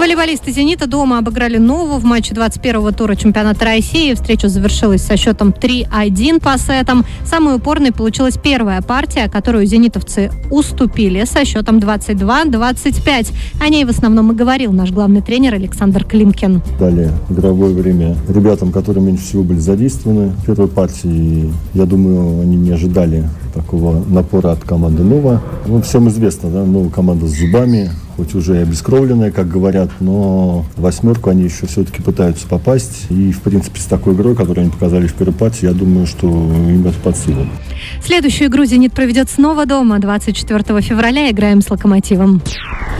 Волейболисты «Зенита» дома обыграли «Нову» в матче 21-го тура чемпионата России. Встреча завершилась со счетом 3-1 по сетам. Самой упорной получилась первая партия, которую зенитовцы уступили со счетом 22-25. О ней в основном и говорил наш главный тренер Александр Климкин. Дали игровое время ребятам, которые меньше всего были задействованы в первой партии. Я думаю, они не ожидали такого напора от команды «Нова». Ну, всем известно, да, «Нова» команда с зубами, хоть уже и обескровленная, как говорят, но в восьмерку они еще все-таки пытаются попасть. И, в принципе, с такой игрой, которую они показали в первой партии, я думаю, что им это под силу. Следующую игру «Зенит» проведет снова дома. 24 февраля играем с «Локомотивом».